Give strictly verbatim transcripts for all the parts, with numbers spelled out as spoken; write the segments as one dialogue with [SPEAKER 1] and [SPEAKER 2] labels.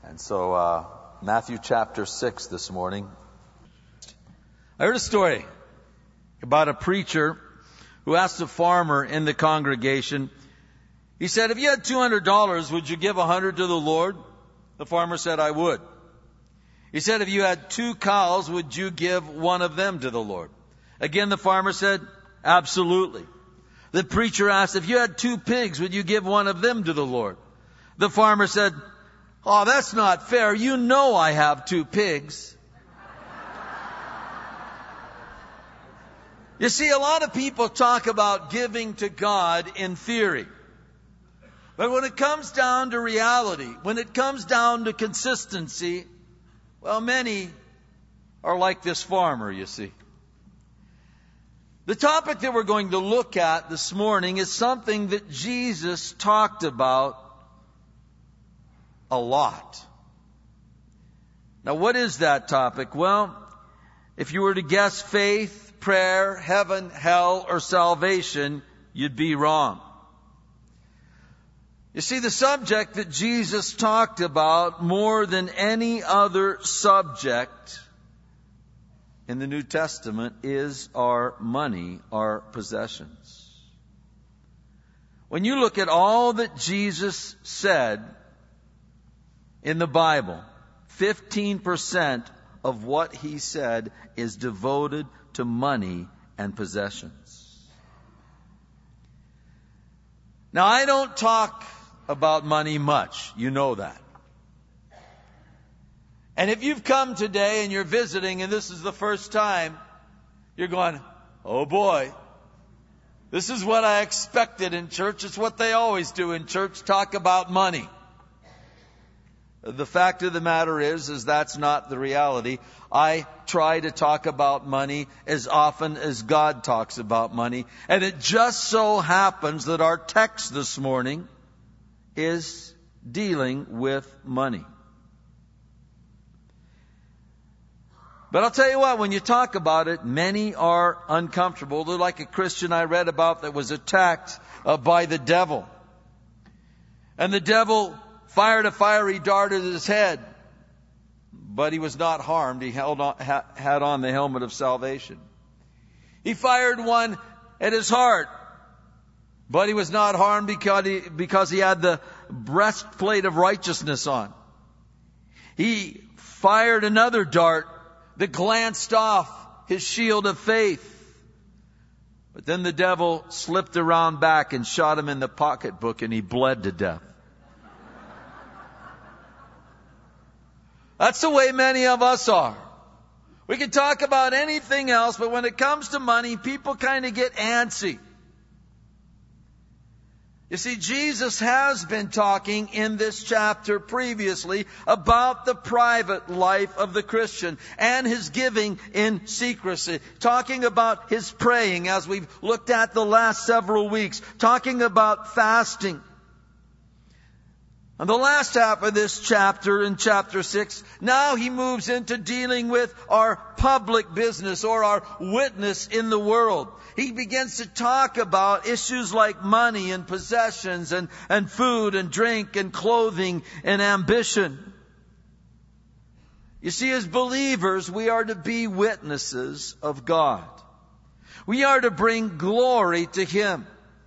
[SPEAKER 1] And so, uh, Matthew chapter six this morning. I heard a story about a preacher who asked a farmer in the congregation. He said, if you had two hundred dollars, would you give one hundred to the Lord? The farmer said, I would. He said, if you had two cows, would you give one of them to the Lord? Again, the farmer said, absolutely. The preacher asked, if you had two pigs, would you give one of them to the Lord? The farmer said, oh, that's not fair. You know I have two pigs. You see, a lot of people talk about giving to God in theory. But when it comes down to reality, when it comes down to consistency, well, many are like this farmer, you see. The topic that we're going to look at this morning is something that Jesus talked about a lot. Now, what is that topic? Well, if you were to guess faith, prayer, heaven, hell, or salvation, you'd be wrong. You see, the subject that Jesus talked about more than any other subject in the New Testament is our money, our possessions. When you look at all that Jesus said in the Bible, fifteen percent of what he said is devoted to money and possessions. Now, I don't talk about money much. You know that. And if you've come today and you're visiting and this is the first time, you're going, oh boy, this is what I expected in church. It's what they always do in church, talk about money. The fact of the matter is, is that's not the reality. I try to talk about money as often as God talks about money. And it just so happens that our text this morning is dealing with money. But I'll tell you what, when you talk about it, many are uncomfortable. They're like a Christian I read about that was attacked uh, by the devil. And the devil fired a fiery dart at his head, but he was not harmed. He held on, ha, had on the helmet of salvation. He fired one at his heart, but he was not harmed because he, because he had the breastplate of righteousness on. He fired another dart that glanced off his shield of faith. But then the devil slipped around back and shot him in the pocketbook, and he bled to death. That's the way many of us are. We can talk about anything else, but when it comes to money, people kind of get antsy. You see, Jesus has been talking in this chapter previously about the private life of the Christian and his giving in secrecy. Talking about his praying, as we've looked at the last several weeks. Talking about fasting. And the last half of this chapter, in chapter six, now he moves into dealing with our public business or our witness in the world. He begins to talk about issues like money and possessions and, and food and drink and clothing and ambition. You see, as believers, we are to be witnesses of God. We are to bring glory to Him.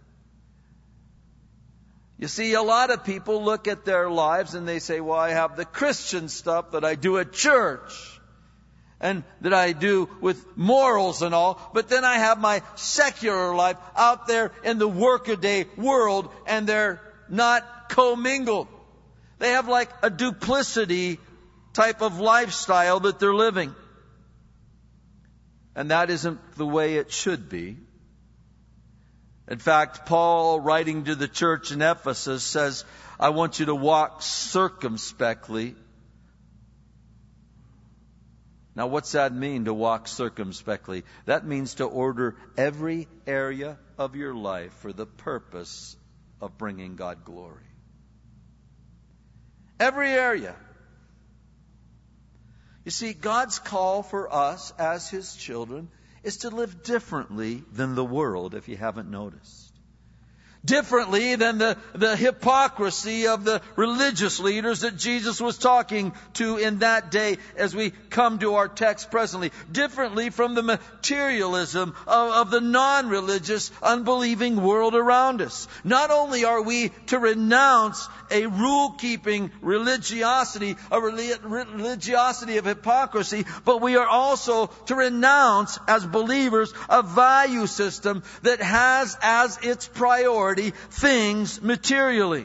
[SPEAKER 1] You see, a lot of people look at their lives and they say, well, I have the Christian stuff that I do at church and that I do with morals and all, but then I have my secular life out there in the workaday world, and they're not commingled. They have like a duplicity type of lifestyle that they're living. And that isn't the way it should be. In fact, Paul, writing to the church in Ephesus, says, I want you to walk circumspectly. Now, what's that mean, to walk circumspectly? That means to order every area of your life for the purpose of bringing God glory. Every area. You see, God's call for us as His children is to live differently than the world, if you haven't noticed. Differently than the, the hypocrisy of the religious leaders that Jesus was talking to in that day as we come to our text presently. Differently from the materialism of, of the non-religious, unbelieving world around us. Not only are we to renounce a rule-keeping religiosity, a religiosity of hypocrisy, but we are also to renounce, as believers, a value system that has as its priority things materially.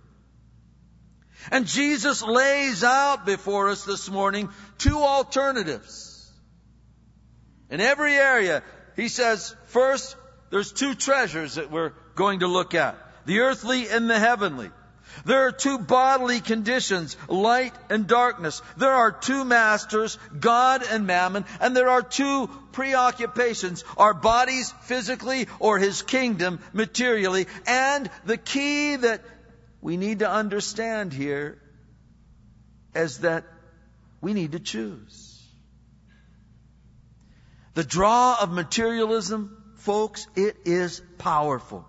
[SPEAKER 1] And Jesus lays out before us this morning two alternatives. In every area, He says, first, there's two treasures that we're going to look at. The earthly and the heavenly. There are two bodily conditions, light and darkness. There are two masters, God and mammon, and there are two preoccupations, our bodies physically or His kingdom materially. And the key that we need to understand here is that we need to choose. The draw of materialism, folks, it is powerful.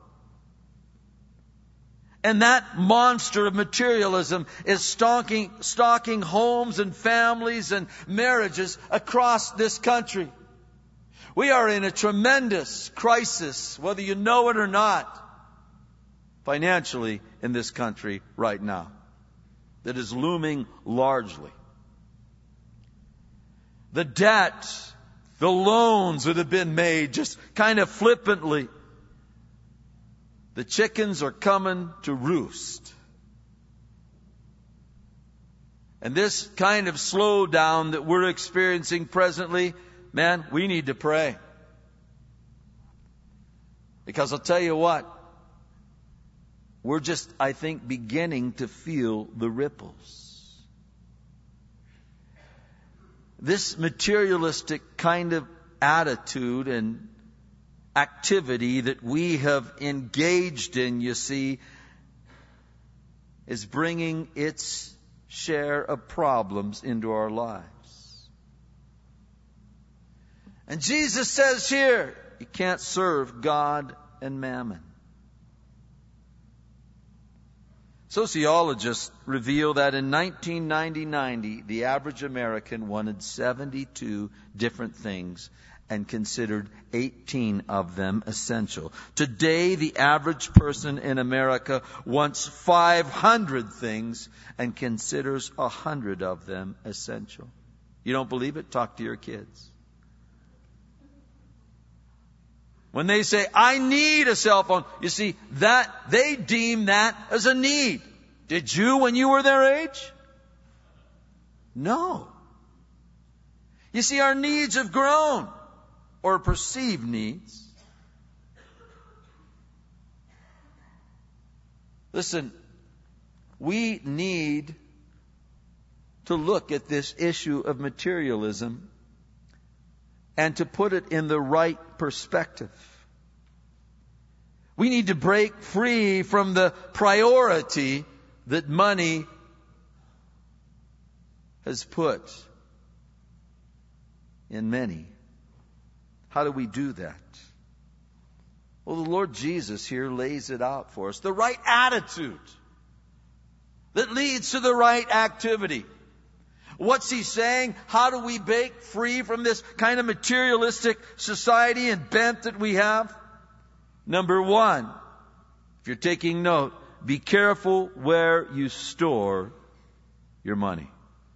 [SPEAKER 1] And that monster of materialism is stalking, stalking homes and families and marriages across this country. We are in a tremendous crisis, whether you know it or not, financially in this country right now, that is looming largely. The debt, the loans that have been made just kind of flippantly. The chickens are coming to roost. And this kind of slowdown that we're experiencing presently, man, we need to pray. Because I'll tell you what, we're just, I think, beginning to feel the ripples. This materialistic kind of attitude and activity that we have engaged in, you see, is bringing its share of problems into our lives. And Jesus says here, you can't serve God and mammon. Sociologists reveal that in nineteen ninety, the average American wanted seventy-two different things and considered eighteen of them essential. Today, the average person in America wants five hundred things and considers one hundred of them essential. You don't believe it? Talk to your kids. When they say, I need a cell phone, you see, that they deem that as a need. Did you when you were their age? No. You see, our needs have grown, or perceived needs. Listen, we need to look at this issue of materialism and to put it in the right perspective. We need to break free from the priority that money has put in many. How do we do that? Well, the Lord Jesus here lays it out for us. The right attitude that leads to the right activity. What's He saying? How do we break free from this kind of materialistic society and bent that we have? Number one, if you're taking note, be careful where you store your money.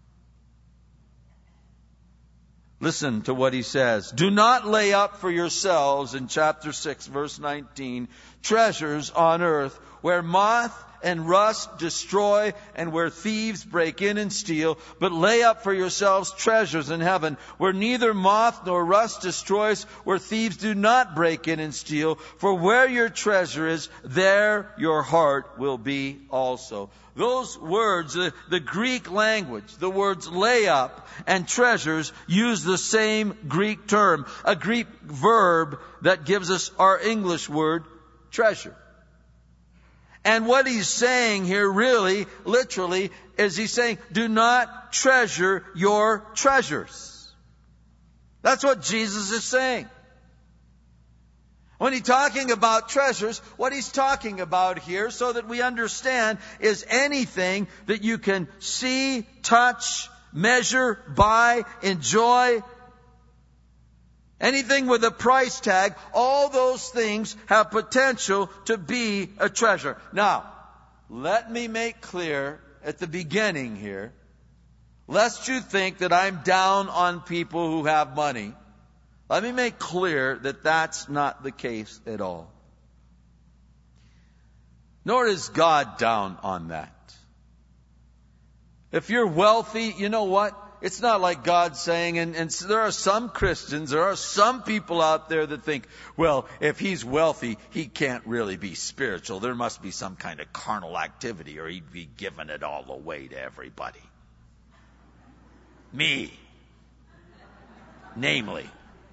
[SPEAKER 1] Listen to what He says. Do not lay up for yourselves, in chapter six, verse nineteen, treasures on earth where moth and rust destroy and where thieves break in and steal, but lay up for yourselves treasures in heaven where neither moth nor rust destroys, where thieves do not break in and steal. For where your treasure is, there your heart will be also. Those words, the, the Greek language, the words lay up and treasures use the same Greek term, a Greek verb that gives us our English word treasure. And what He's saying here really, literally, is He's saying, do not treasure your treasures. That's what Jesus is saying. When he's talking about treasures, what he's talking about here, so that we understand, is anything that you can see, touch, measure, buy, enjoy. Anything with a price tag, all those things have potential to be a treasure. Now, let me make clear at the beginning here, lest you think that I'm down on people who have money. Let me make clear that that's not the case at all. Nor is God down on that. If you're wealthy, you know what? It's not like God saying, and, and so there are some Christians, there are some people out there that think, well, if he's wealthy, he can't really be spiritual. There must be some kind of carnal activity or he'd be giving it all away to everybody. Me. Namely.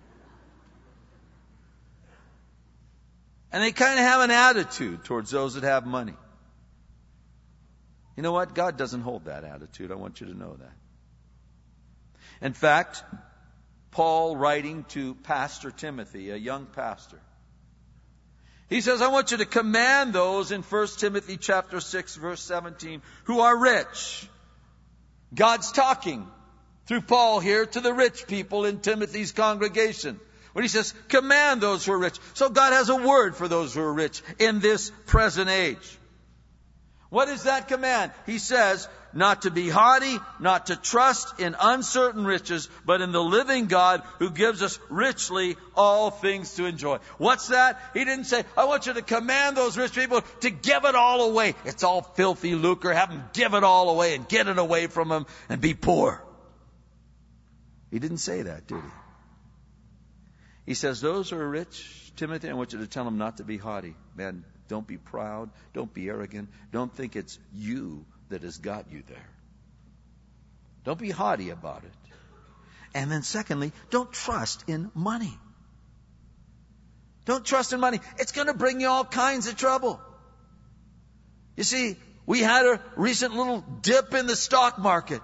[SPEAKER 1] And they kind of have an attitude towards those that have money. You know what? God doesn't hold that attitude. I want you to know that. In fact, Paul, writing to Pastor Timothy, a young pastor, he says, I want you to command those in First Timothy chapter six, verse seventeen, who are rich. God's talking through Paul here to the rich people in Timothy's congregation. When he says, command those who are rich. So God has a word for those who are rich in this present age. What is that command? He says, not to be haughty, not to trust in uncertain riches, but in the living God who gives us richly all things to enjoy. What's that? He didn't say, I want you to command those rich people to give it all away. It's all filthy lucre. Have them give it all away and get it away from them and be poor. He didn't say that, did he? He says, those who are rich, Timothy, I want you to tell them not to be haughty. Man, don't be proud. Don't be arrogant. Don't think it's you that has got you there. Don't be haughty about it. And then secondly, don't trust in money. Don't trust in money. It's going to bring you all kinds of trouble. You see, we had a recent little dip in the stock market.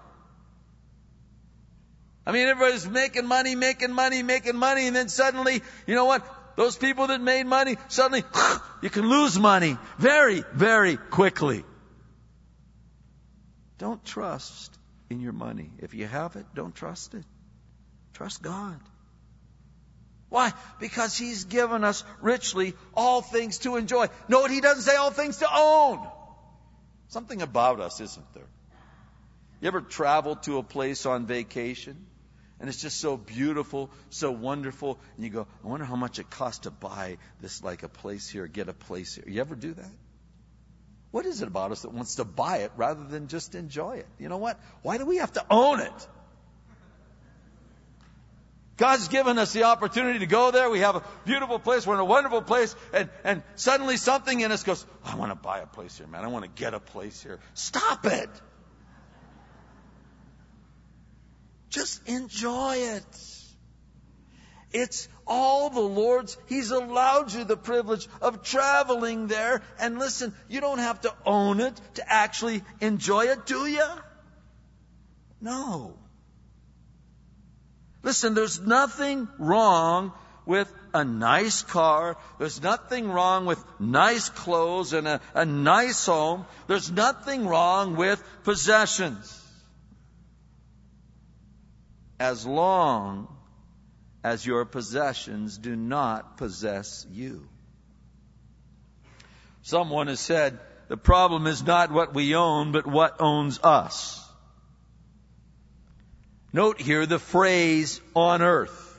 [SPEAKER 1] I mean, everybody's making money, making money, making money, and then suddenly, you know what? Those people that made money, suddenly, you can lose money very, very quickly. Don't trust in your money. If you have it, don't trust it. Trust God. Why? Because He's given us richly all things to enjoy. No, He doesn't say all things to own. Something about us, isn't there? You ever traveled to a place on vacation? And it's just so beautiful, so wonderful. And you go, I wonder how much it costs to buy this, like a place here, get a place here. You ever do that? What is it about us that wants to buy it rather than just enjoy it? You know what? Why do we have to own it? God's given us the opportunity to go there. We have a beautiful place. We're in a wonderful place. And, and suddenly something in us goes, I want to buy a place here, man. I want to get a place here. Stop it. Just enjoy it. It's all the Lord's. He's allowed you the privilege of traveling there. And listen, you don't have to own it to actually enjoy it, do you? No. Listen, there's nothing wrong with a nice car. There's nothing wrong with nice clothes and a, a nice home. There's nothing wrong with possessions. As long as your possessions do not possess you. Someone has said, the problem is not what we own, but what owns us. Note here the phrase, on earth.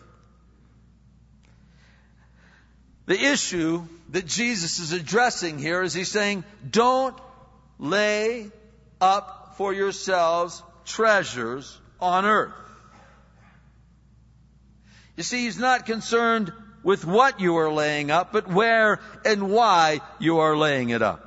[SPEAKER 1] The issue that Jesus is addressing here is He's saying, don't lay up for yourselves treasures on earth. You see, He's not concerned with what you are laying up, but where and why you are laying it up.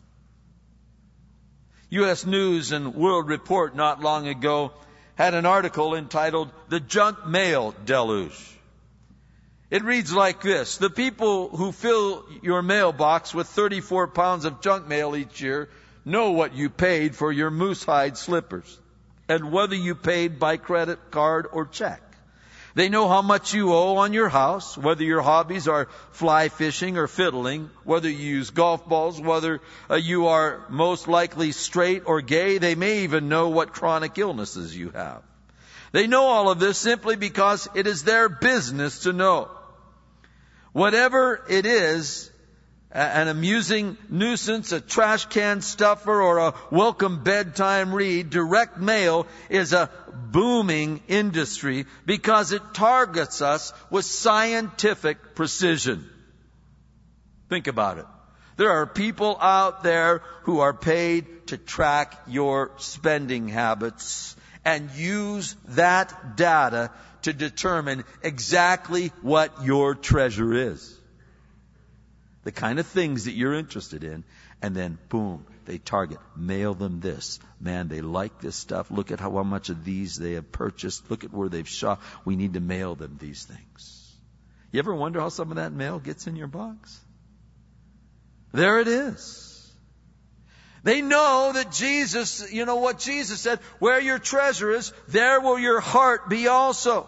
[SPEAKER 1] U S News and World Report not long ago had an article entitled, The Junk Mail Deluge. It reads like this: the people who fill your mailbox with thirty-four pounds of junk mail each year know what you paid for your moose hide slippers and whether you paid by credit card or check. They know how much you owe on your house, whether your hobbies are fly fishing or fiddling, whether you use golf balls, whether uh, you are most likely straight or gay. They may even know what chronic illnesses you have. They know all of this simply because it is their business to know. Whatever it is, an amusing nuisance, a trash can stuffer, or a welcome bedtime read, direct mail is a booming industry because it targets us with scientific precision. Think about it. There are people out there who are paid to track your spending habits and use that data to determine exactly what your treasure is. The kind of things that you're interested in, and then boom, they target. Mail them this. Man, they like this stuff. Look at how, how much of these they have purchased. Look at where they've shopped. We need to mail them these things. You ever wonder how some of that mail gets in your box? There it is. They know that Jesus, you know what Jesus said, where your treasure is, there will your heart be also.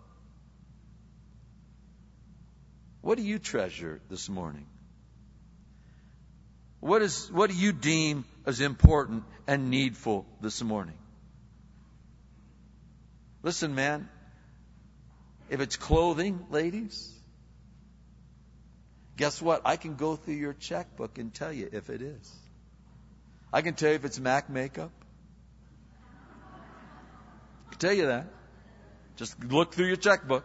[SPEAKER 1] What do you treasure this morning? What is, what do you deem as important and needful this morning? Listen, man, if it's clothing, ladies, guess what? I can go through your checkbook and tell you if it is. I can tell you if it's MAC makeup. I can tell you that. Just look through your checkbook.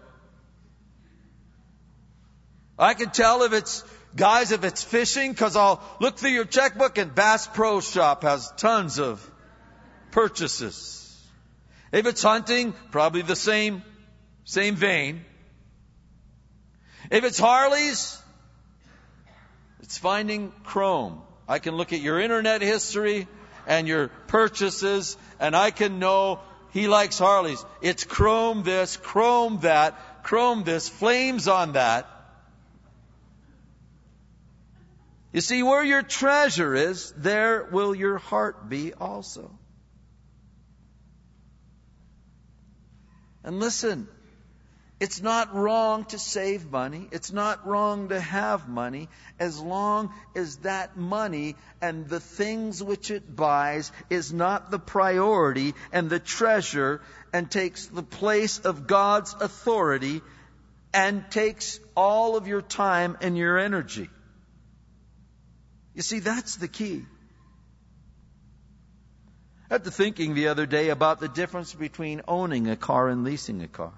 [SPEAKER 1] I can tell if it's, guys, if it's fishing, because I'll look through your checkbook and Bass Pro Shop has tons of purchases. If it's hunting, probably the same, same vein. If it's Harleys, it's finding chrome. I can look at your internet history and your purchases, and I can know he likes Harleys. It's chrome this, chrome that, chrome this, flames on that. You see, where your treasure is, there will your heart be also. And listen, it's not wrong to save money. It's not wrong to have money as long as that money and the things which it buys is not the priority and the treasure and takes the place of God's authority and takes all of your time and your energy. You see, that's the key. I got to thinking the other day about the difference between owning a car and leasing a car.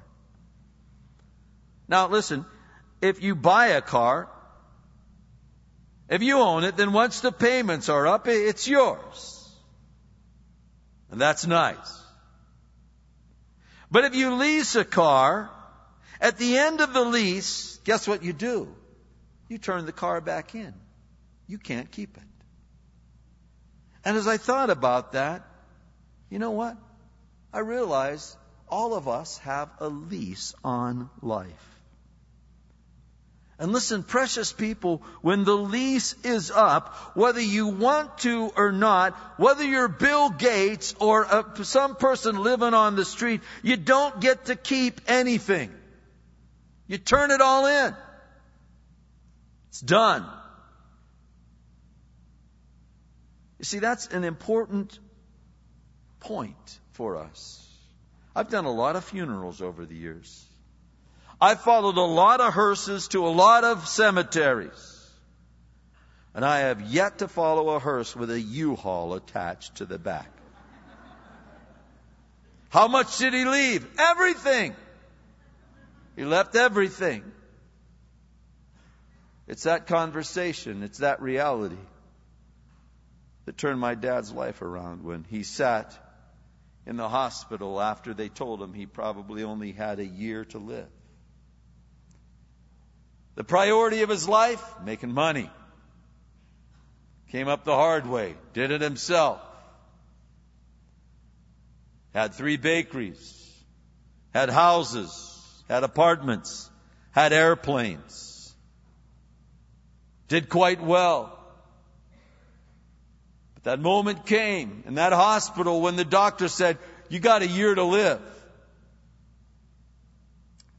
[SPEAKER 1] Now, listen, if you buy a car, if you own it, then once the payments are up, it's yours. And that's nice. But if you lease a car, at the end of the lease, guess what you do? You turn the car back in. You can't keep it. And as I thought about that, you know what? I realized all of us have a lease on life. And listen, precious people, when the lease is up, whether you want to or not, whether you're Bill Gates or a, some person living on the street, you don't get to keep anything. You turn it all in. It's done. You see, that's an important point for us. I've done a lot of funerals over the years. I've followed a lot of hearses to a lot of cemeteries. And I have yet to follow a hearse with a U-Haul attached to the back. How much did he leave? Everything. He left everything. It's that conversation, it's that reality that turned my dad's life around when he sat in the hospital after they told him he probably only had a year to live. The priority of his life, making money. Came up the hard way, did it himself. Had three bakeries, had houses, had apartments, had airplanes. Did quite well. That moment came in that hospital when the doctor said, you got a year to live.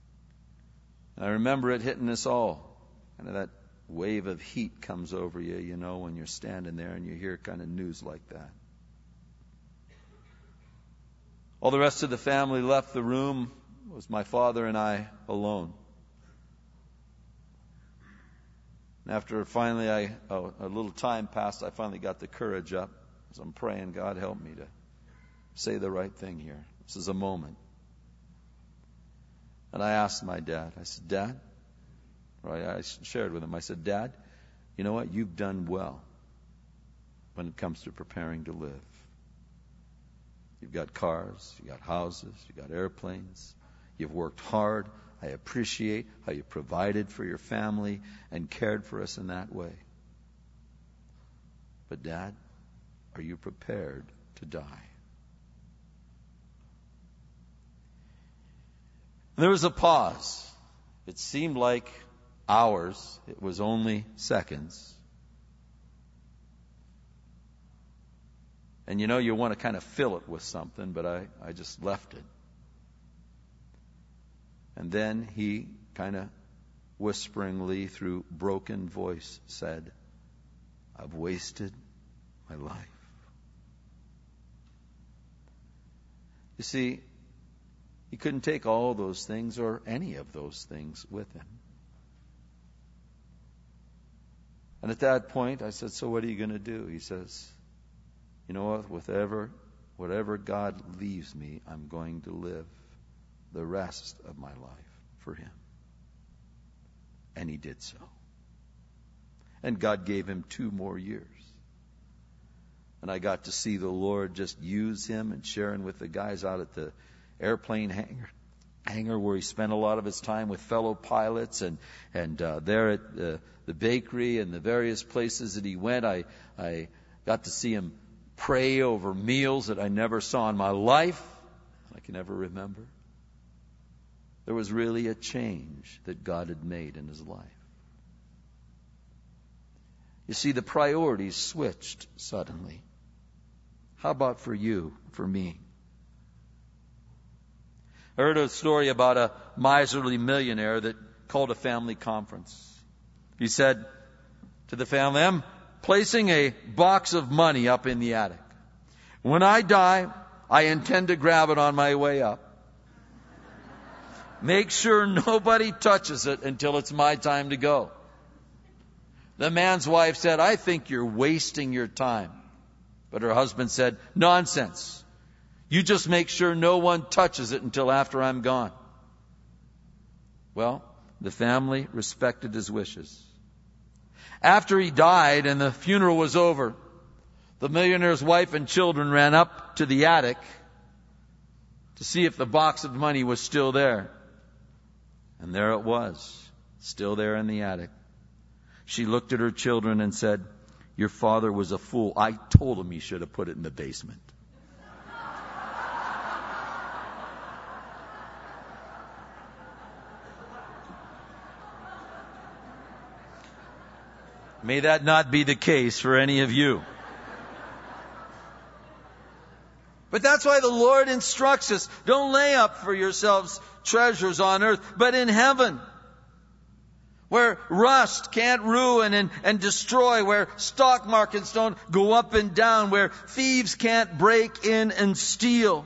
[SPEAKER 1] And I remember it hitting us all. Kind of that wave of heat comes over you, you know, when you're standing there and you hear kind of news like that. All the rest of the family left the room. It was my father and I alone. And after finally I, oh, a little time passed, I finally got the courage up. As I'm praying, God help me to say the right thing here. This is a moment. And I asked my dad, I said, Dad, or I, I shared with him, I said, Dad, you know what? You've done well when it comes to preparing to live. You've got cars, you've got houses, you've got airplanes. You've worked hard. I appreciate how you provided for your family and cared for us in that way. But Dad, are you prepared to die? There was a pause. It seemed like hours. It was only seconds. And you know, you want to kind of fill it with something, but I, I just left it. And then he kind of whisperingly, through broken voice, said, I've wasted my life. You see, he couldn't take all those things or any of those things with him. And at that point, I said, so what are you going to do? He says, you know what, whatever, whatever God leaves me, I'm going to live the rest of my life for Him. And he did so. And God gave him two more years. And I got to see the Lord just use him, and sharing with the guys out at the airplane hangar, hangar where he spent a lot of his time with fellow pilots, and and uh, there at uh, the bakery and the various places that he went. I I got to see him pray over meals that I never saw in my life. I can never remember. There was really a change that God had made in his life. You see, the priorities switched suddenly. How about for you, for me? I heard a story about a miserly millionaire that called a family conference. He said to the family, I'm placing a box of money up in the attic. When I die, I intend to grab it on my way up. Make sure nobody touches it until it's my time to go. The man's wife said, I think you're wasting your time. But her husband said, nonsense. You just make sure no one touches it until after I'm gone. Well, the family respected his wishes. After he died and the funeral was over, the millionaire's wife and children ran up to the attic to see if the box of money was still there. And there it was, still there in the attic. She looked at her children and said, your father was a fool. I told him he should have put it in the basement. May that not be the case for any of you. But that's why the Lord instructs us, don't lay up for yourselves treasures on earth, but in heaven, where rust can't ruin and, and destroy, where stock markets don't go up and down, where thieves can't break in and steal.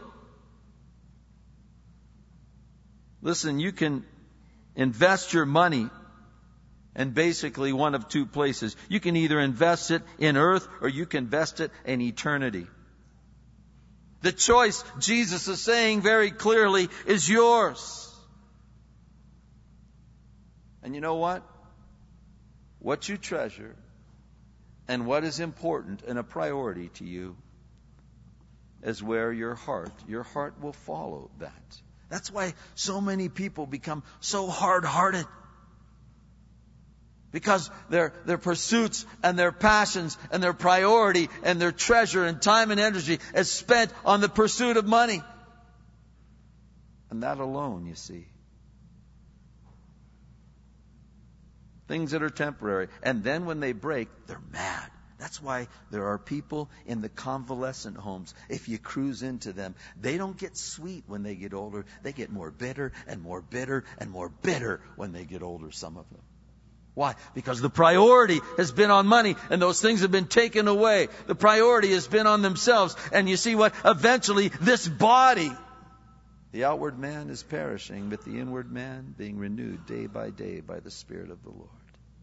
[SPEAKER 1] Listen, you can invest your money in basically one of two places. You can either invest it in earth or you can invest it in eternity. The choice, Jesus is saying very clearly, is yours. And you know what? What you treasure and what is important and a priority to you is where your heart, your heart will follow that. That's why so many people become so hard-hearted. Because their, their pursuits and their passions and their priority and their treasure and time and energy is spent on the pursuit of money. And that alone, you see. Things that are temporary. And then when they break, they're mad. That's why there are people in the convalescent homes. If you cruise into them, they don't get sweet when they get older. They get more bitter and more bitter and more bitter when they get older, some of them. Why? Because the priority has been on money, and those things have been taken away. The priority has been on themselves. And you see what? Eventually, this body, the outward man is perishing, but the inward man being renewed day by day by the Spirit of the Lord.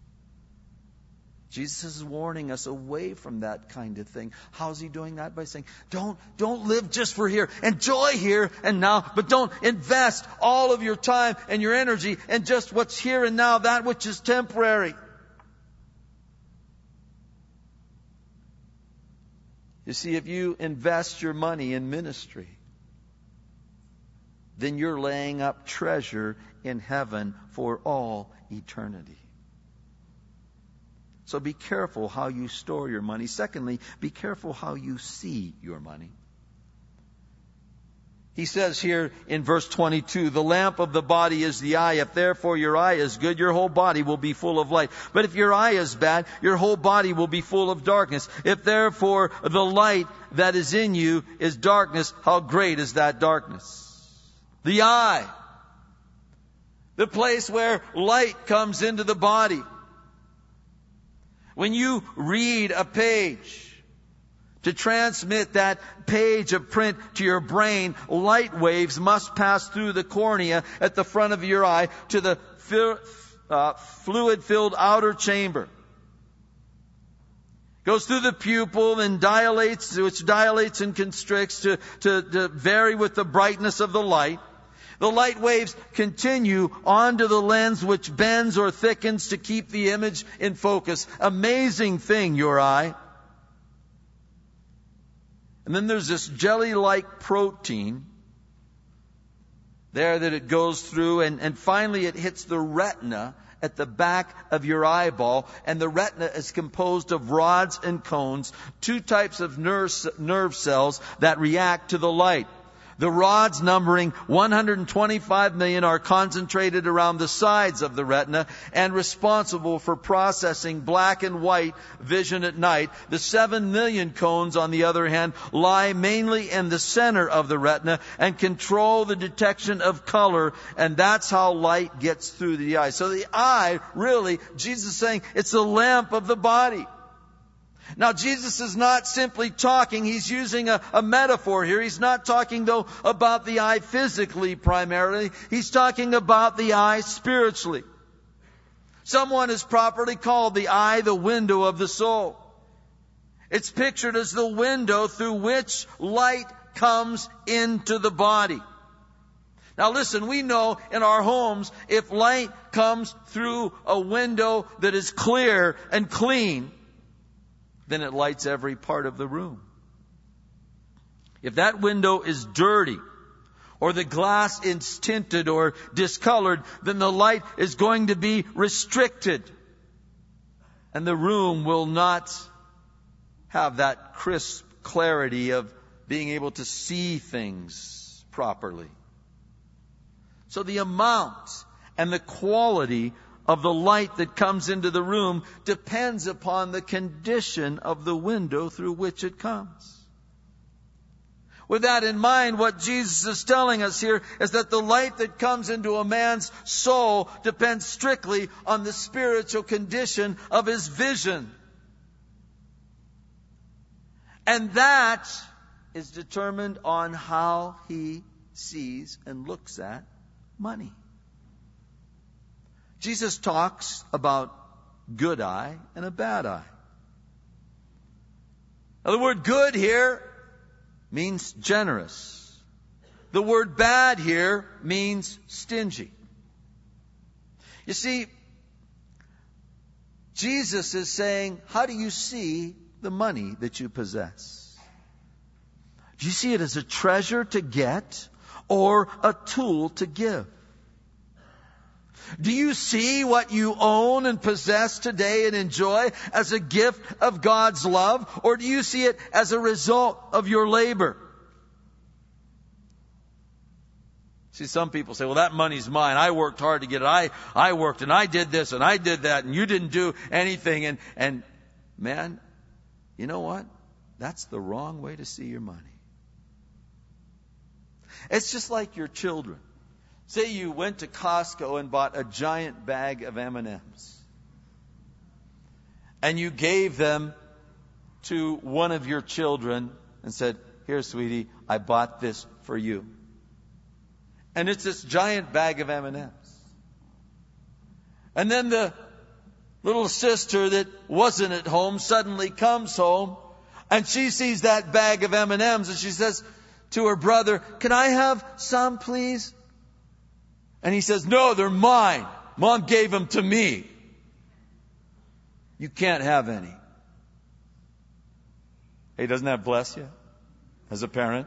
[SPEAKER 1] Jesus is warning us away from that kind of thing. How's he doing that? By saying, don't, don't live just for here. Enjoy here and now, but don't invest all of your time and your energy in just what's here and now, that which is temporary. You see, if you invest your money in ministry, then you're laying up treasure in heaven for all eternity. So be careful how you store your money. Secondly, be careful how you see your money. He says here in verse twenty-two, the lamp of the body is the eye. If therefore your eye is good, your whole body will be full of light. But if your eye is bad, your whole body will be full of darkness. If therefore the light that is in you is darkness, how great is that darkness? The eye. The place where light comes into the body. When you read a page, to transmit that page of print to your brain, light waves must pass through the cornea at the front of your eye to the uh, fluid-filled outer chamber. Goes through the pupil and dilates, which dilates and constricts to, to, to vary with the brightness of the light. The light waves continue onto the lens, which bends or thickens to keep the image in focus. Amazing thing, your eye. And then there's this jelly-like protein there that it goes through, and, and finally it hits the retina at the back of your eyeball. And the retina is composed of rods and cones, two types of nerve, nerve cells that react to the light. The rods, numbering one hundred twenty-five million, are concentrated around the sides of the retina and responsible for processing black and white vision at night. The seven million cones, on the other hand, lie mainly in the center of the retina and control the detection of color, and that's how light gets through the eye. So the eye, really, Jesus is saying, it's the lamp of the body. Now, Jesus is not simply talking, he's using a, a metaphor here. He's not talking, though, about the eye physically primarily. He's talking about the eye spiritually. Someone has properly called the eye the window of the soul. It's pictured as the window through which light comes into the body. Now listen, we know in our homes, if light comes through a window that is clear and clean, then it lights every part of the room. If that window is dirty, or the glass is tinted or discolored, then the light is going to be restricted. And the room will not have that crisp clarity of being able to see things properly. So the amount and the quality of the light that comes into the room depends upon the condition of the window through which it comes. With that in mind, what Jesus is telling us here is that the light that comes into a man's soul depends strictly on the spiritual condition of his vision. And that is determined on how he sees and looks at money. Jesus talks about good eye and a bad eye. Now, the word good here means generous. The word bad here means stingy. You see, Jesus is saying, how do you see the money that you possess? Do you see it as a treasure to get or a tool to give? Do you see what you own and possess today and enjoy as a gift of God's love? Or do you see it as a result of your labor? See, some people say, well, that money's mine. I worked hard to get it. I, I worked and I did this and I did that and you didn't do anything. And, and man, You know what? That's the wrong way to see your money. It's just like your children. Say you went to Costco and bought a giant bag of M and M's. And you gave them to one of your children and said, "Here, sweetie, I bought this for you." And it's this giant bag of M and M's. And then the little sister that wasn't at home suddenly comes home, and she sees that bag of M and M's, and she says to her brother, "Can I have some, please?" And he says, "No, they're mine. Mom gave them to me. You can't have any." Hey, doesn't that bless you as a parent?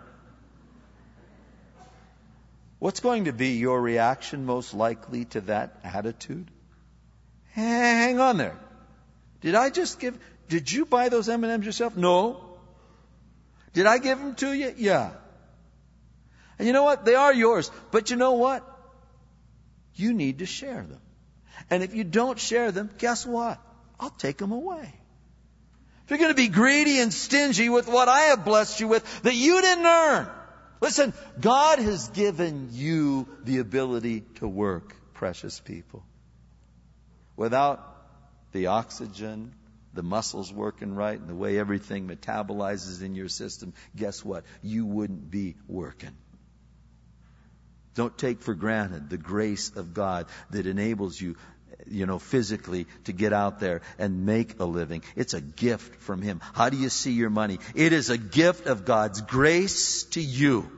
[SPEAKER 1] What's going to be your reaction most likely to that attitude? Hang on there. Did I just give, did you buy those M and M's yourself? No. Did I give them to you? Yeah. And you know what? They are yours. But you know what? You need to share them. And if you don't share them, guess what? I'll take them away. If you're going to be greedy and stingy with what I have blessed you with that you didn't earn. Listen, God has given you the ability to work, precious people. Without the oxygen, the muscles working right, and the way everything metabolizes in your system, guess what? You wouldn't be working. Don't take for granted the grace of God that enables you, you know, physically to get out there and make a living. It's a gift from Him. How do you see your money? It is a gift of God's grace to you.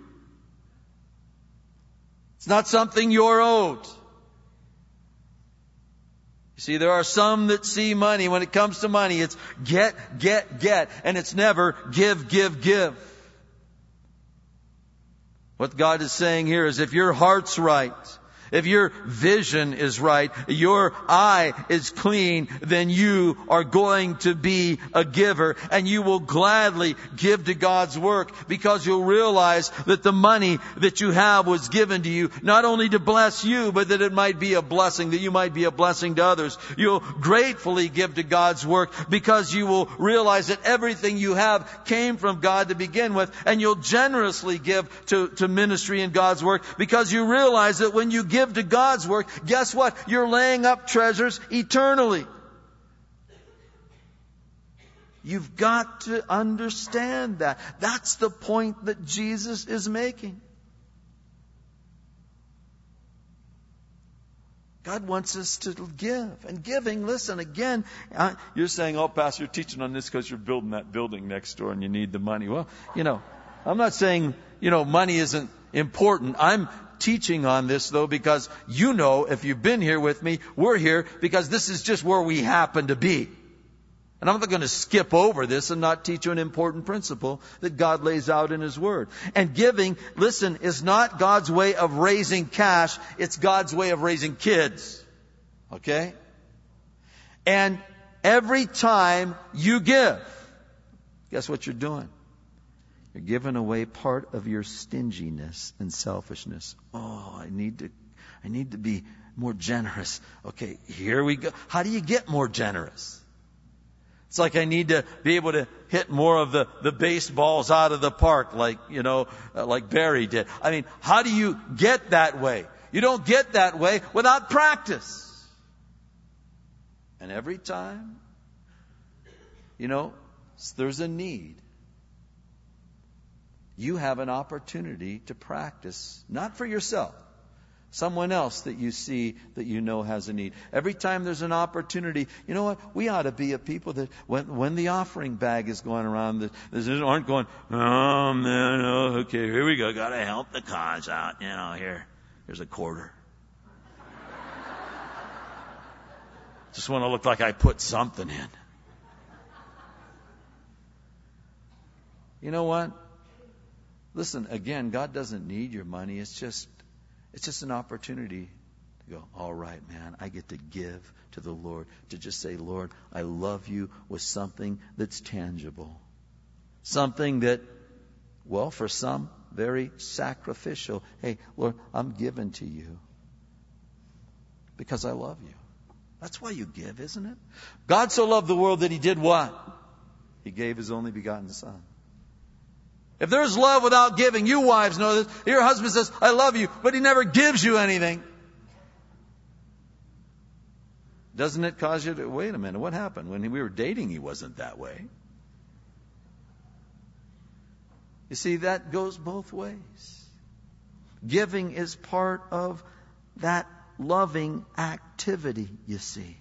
[SPEAKER 1] It's not something you're owed. You see, there are some that see money, when it comes to money, it's get, get, get, and it's never give, give, give. What God is saying here is if your heart's right, if your vision is right, your eye is clean, then you are going to be a giver, and you will gladly give to God's work, because you'll realize that the money that you have was given to you not only to bless you, but that it might be a blessing, that you might be a blessing to others. You'll gratefully give to God's work because you will realize that everything you have came from God to begin with, and you'll generously give to, to ministry in God's work because you realize that when you give to God's work, guess what? You're laying up treasures eternally. You've got to understand that. That's the point that Jesus is making. God wants us to give. And giving, listen, again, uh, you're saying, "Oh, Pastor, you're teaching on this because you're building that building next door and you need the money." Well, you know, I'm not saying, you know, money isn't important. I'm teaching on this, though, because you know, if you've been here with me, we're here because this is just where we happen to be. And I'm not going to skip over this and not teach you an important principle that God lays out in His Word. And giving, listen, is not God's way of raising cash. It's God's way of raising kids. Okay? And every time you give, guess what you're doing? You're giving away part of your stinginess and selfishness. Oh, I need to, I need to be more generous. Okay, here we go. How do you get more generous? It's like I need to be able to hit more of the, the baseballs out of the park like, you know, uh, like Barry did. I mean, how do you get that way? You don't get that way without practice. And every time, you know, there's a need, you have an opportunity to practice, not for yourself, someone else that you see that you know has a need. Every time there's an opportunity, you know what? We ought to be a people that when when the offering bag is going around, that that aren't going, "Oh man, oh, okay, here we go, got to help the cause out. You know, here, here's a quarter. Just want to look like I put something in." You know what? Listen, again, God doesn't need your money. It's just, it's just an opportunity to go, "All right, man, I get to give to the Lord." To just say, "Lord, I love you," with something that's tangible. Something that, well, for some, very sacrificial. Hey, Lord, I'm giving to you because I love you. That's why you give, isn't it? God so loved the world that He did what? He gave His only begotten Son. If there's love without giving, you wives know this. Your husband says, I love you, but he never gives you anything. Doesn't it cause you to, wait a minute, what happened? When we were dating, he wasn't that way. You see, that goes both ways. Giving is part of that loving activity, you see.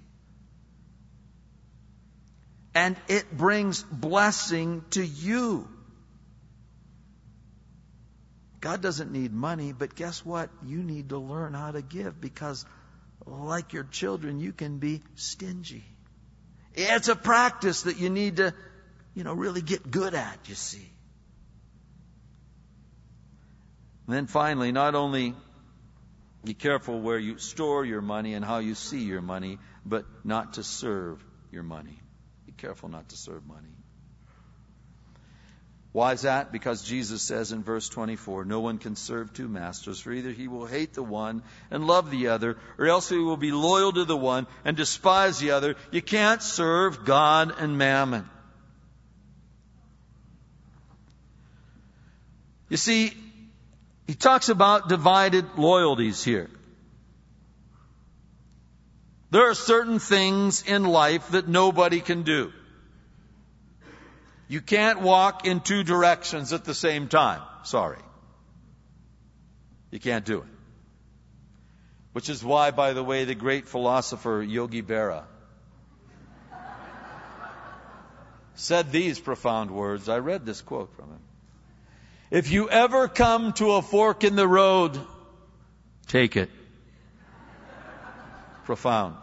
[SPEAKER 1] And it brings blessing to you. God doesn't need money, but guess what? You need to learn how to give, because like your children, you can be stingy. It's a practice that you need to, you know, really get good at, you see. And then finally, not only be careful where you store your money and how you see your money, but not to serve your money. Be careful not to serve money. Why is that? Because Jesus says in verse twenty-four, no one can serve two masters, for either he will hate the one and love the other, or else he will be loyal to the one and despise the other. You can't serve God and mammon. You see, he talks about divided loyalties here. There are certain things in life that nobody can do. You can't walk in two directions at the same time. Sorry. You can't do it. Which is why, by the way, the great philosopher Yogi Berra said these profound words. I read this quote from him. If you ever come to a fork in the road, take it. Profound.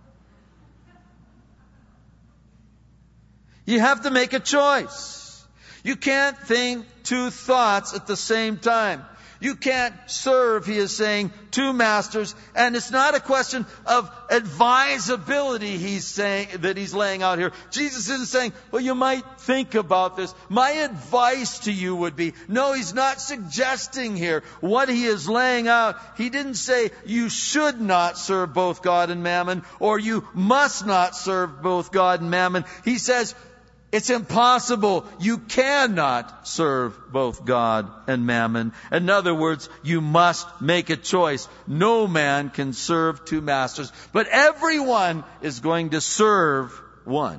[SPEAKER 1] You have to make a choice. You can't think two thoughts at the same time. You can't serve, he is saying, two masters. And it's not a question of advisability he's saying, that he's laying out here. Jesus isn't saying, well, you might think about this. My advice to you would be, no, he's not suggesting here what he is laying out. He didn't say you should not serve both God and mammon, or you must not serve both God and mammon. He says, it's impossible. You cannot serve both God and mammon. In other words, you must make a choice. No man can serve two masters, but everyone is going to serve one.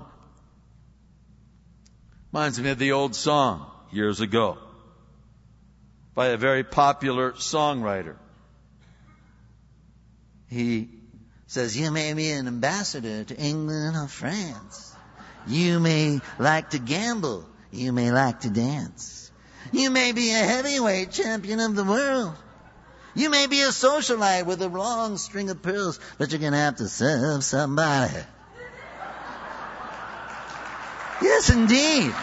[SPEAKER 1] Reminds me of the old song years ago by a very popular songwriter. He says, you may be an ambassador to England or France. You may like to gamble. You may like to dance. You may be a heavyweight champion of the world. You may be a socialite with a long string of pearls, but you're going to have to serve somebody. Yes, indeed.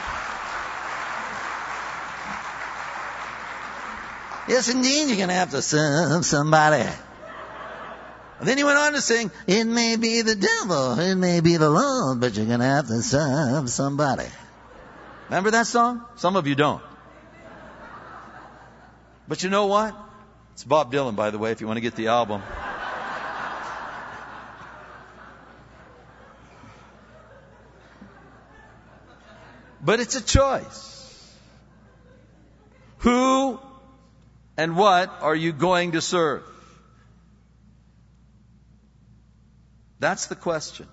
[SPEAKER 1] Yes, indeed, you're going to have to serve somebody. And then he went on to sing, it may be the devil, it may be the Lord, but you're going to have to serve somebody. Remember that song? Some of you don't. But you know what? It's Bob Dylan, by the way, if you want to get the album. But it's a choice. Who and what are you going to serve? That's the question.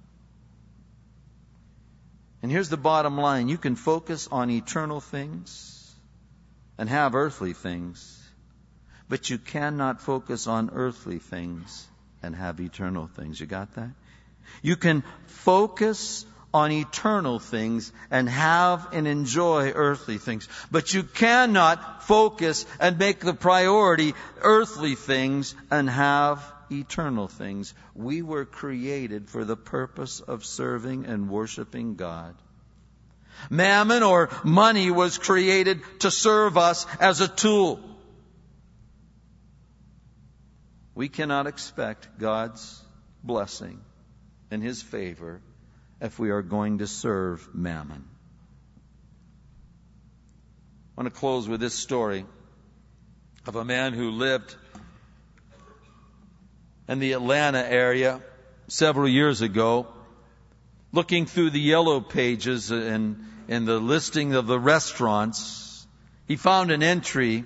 [SPEAKER 1] And here's the bottom line. You can focus on eternal things and have earthly things, but you cannot focus on earthly things and have eternal things. You got that? You can focus on eternal things and have and enjoy earthly things, but you cannot focus and make the priority earthly things and have eternal things. We were created for the purpose of serving and worshiping God. Mammon or money was created to serve us as a tool. We cannot expect God's blessing and His favor if we are going to serve mammon. I want to close with this story of a man who lived in the Atlanta area several years ago, looking through the yellow pages in, in the listing of the restaurants, he found an entry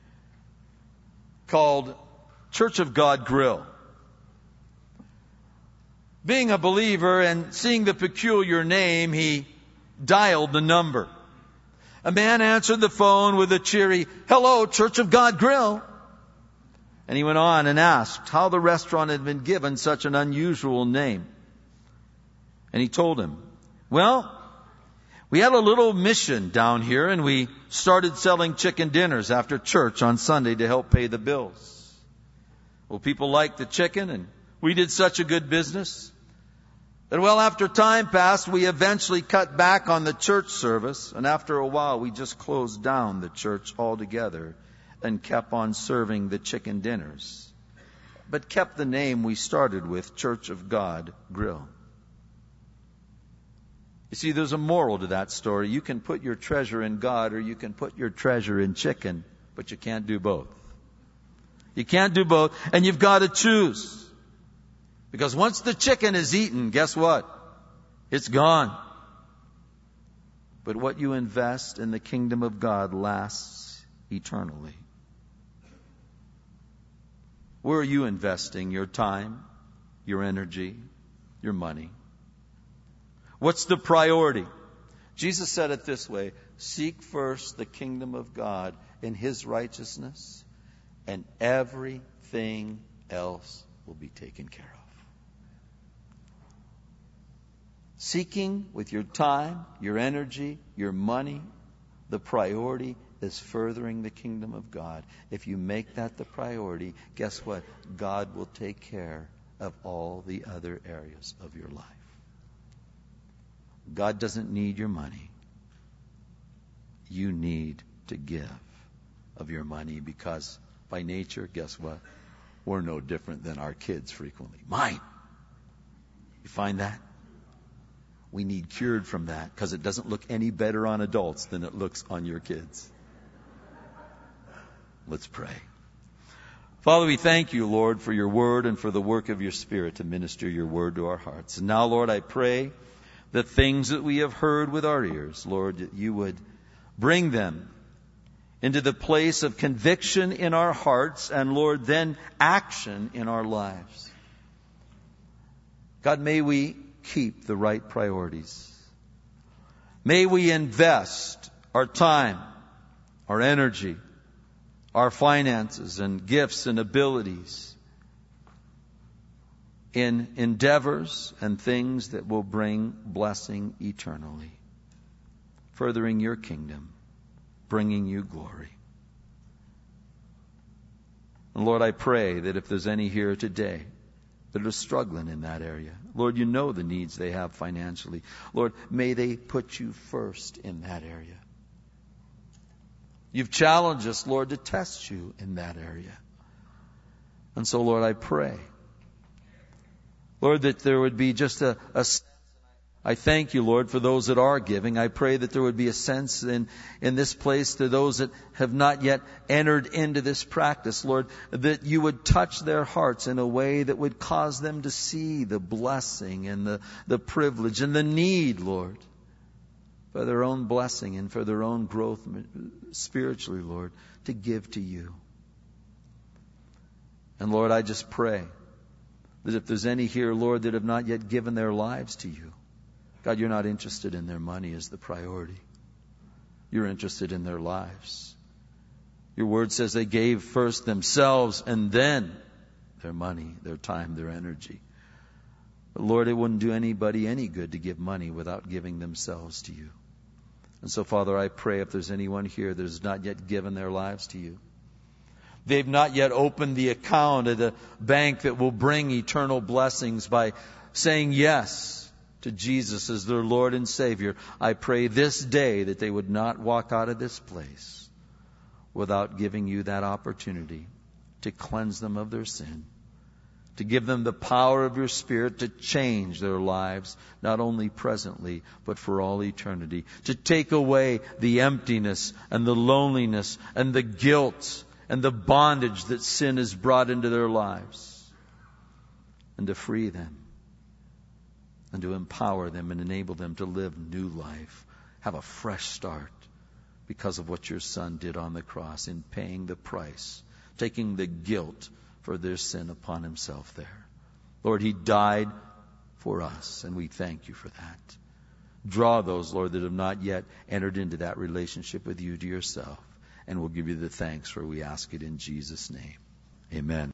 [SPEAKER 1] called Church of God Grill. Being a believer and seeing the peculiar name, he dialed the number. A man answered the phone with a cheery, "Hello, Church of God Grill." And he went on and asked how the restaurant had been given such an unusual name. And he told him, "Well, we had a little mission down here and we started selling chicken dinners after church on Sunday to help pay the bills. Well, people liked the chicken and we did such a good business that, well, after time passed, we eventually cut back on the church service. And after a while, we just closed down the church altogether and kept on serving the chicken dinners, but kept the name we started with, Church of God Grill." You see, there's a moral to that story. You can put your treasure in God or you can put your treasure in chicken, but you can't do both. You can't do both, and you've got to choose. Because once the chicken is eaten, guess what? It's gone. But what you invest in the kingdom of God lasts eternally. Where are you investing your time, your energy, your money? What's the priority? Jesus said it this way: seek first the kingdom of God and His righteousness, and everything else will be taken care of. Seeking with your time, your energy, your money, the priority is furthering the kingdom of God. If you make that the priority, guess what? God will take care of all the other areas of your life. God doesn't need your money. You need to give of your money because by nature, guess what? We're no different than our kids frequently. Mine. You find that? We need cured from that because it doesn't look any better on adults than it looks on your kids. Let's pray. Father, we thank you, Lord, for your word and for the work of your Spirit to minister your word to our hearts. And now, Lord, I pray the things that we have heard with our ears, Lord, that you would bring them into the place of conviction in our hearts and, Lord, then action in our lives. God, may we keep the right priorities. May we invest our time, our energy, our finances and gifts and abilities in endeavors and things that will bring blessing eternally, furthering your kingdom, bringing you glory. And Lord, I pray that if there's any here today that are struggling in that area, Lord, you know the needs they have financially. Lord, may they put you first in that area. You've challenged us, Lord, to test you in that area. And so, Lord, I pray, Lord, that there would be just a, a I thank you, Lord, for those that are giving. I pray that there would be a sense in, in this place to those that have not yet entered into this practice, Lord, that you would touch their hearts in a way that would cause them to see the blessing and the, the privilege and the need, Lord, for their own blessing and for their own growth spiritually, Lord, to give to you. And Lord, I just pray that if there's any here, Lord, that have not yet given their lives to you, God, you're not interested in their money as the priority. You're interested in their lives. Your word says they gave first themselves and then their money, their time, their energy. But Lord, it wouldn't do anybody any good to give money without giving themselves to you. And so, Father, I pray if there's anyone here that has not yet given their lives to you, they've not yet opened the account at a bank that will bring eternal blessings by saying yes to Jesus as their Lord and Savior, I pray this day that they would not walk out of this place without giving you that opportunity to cleanse them of their sin, to give them the power of your Spirit to change their lives, not only presently, but for all eternity, to take away the emptiness and the loneliness and the guilt and the bondage that sin has brought into their lives, and to free them and to empower them and enable them to live new life, have a fresh start because of what your Son did on the cross in paying the price, taking the guilt for their sin upon himself there. Lord, he died for us, and we thank you for that. Draw those, Lord, that have not yet entered into that relationship with you to yourself, and we'll give you the thanks for we ask it in Jesus' name. Amen.